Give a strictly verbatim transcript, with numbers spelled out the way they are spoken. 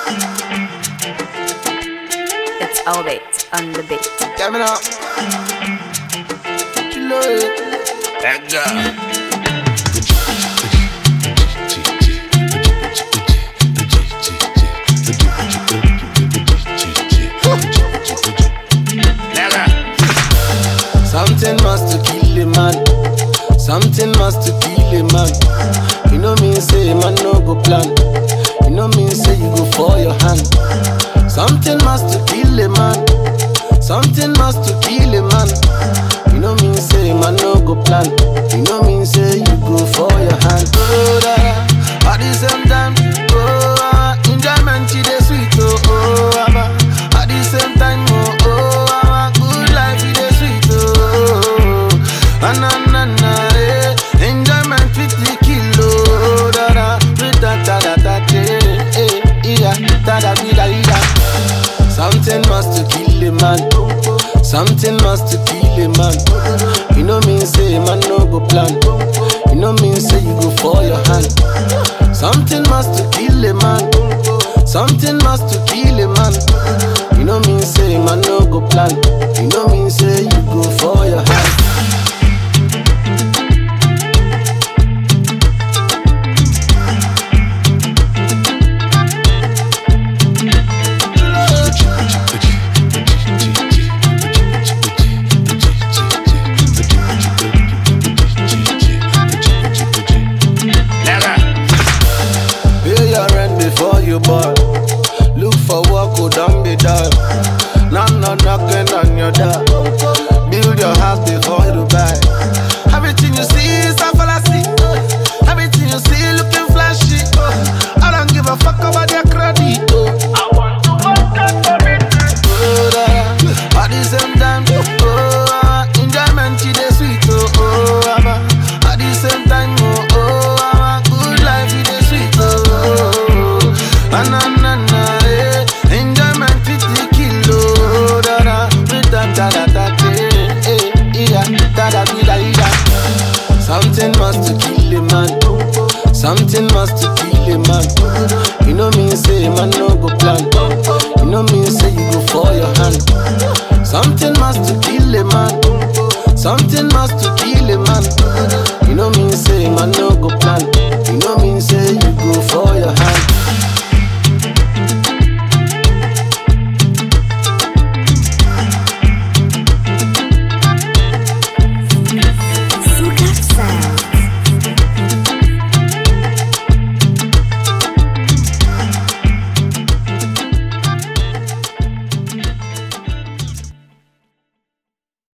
It's Albert on the beat. Coming up. Kilo it. That girl. Something must to kill a man. Something must to kill a man. You know me say man no go plan. You know me say you go for your hand. Something must to kill a man. Something must to kill a man. You know me say man no go plan. You know me say you go for your hand. Oh da da. At the same time, oh ah, enjoyment it is sweet. Oh oh ah, at the same time, oh oh ah, good life it is sweet. Oh ah na na na eh, enjoyment fifty kilo. Da da, da da da da eh eh yeah, da da da da. Something must to kill a man. Something must to kill a man. You know me say man no go plan. You know me say you go for your hand. Something must to kill a man. Something must to kill a man. You know me say man no go plan. You know me say you go for your hand. Boy. Look for work, who don't be done. No, no, knocking on your door. Build your house before you buy. Everything you see is a fallacy. Everything you see looking flashy. I don't give a fuck about their credit. I want to work out for it. Oh, da, at the same time, oh, enjoyment it is sweet. Oh, oh, at the same time, oh, oh, good life it is sweet. Oh. Na na na na eh, enjoyment fifty kilo. Da da, da da da da eh eh yeah, da da da da. Something must to kill a man. Something must to kill a man. You know me say man no go plan.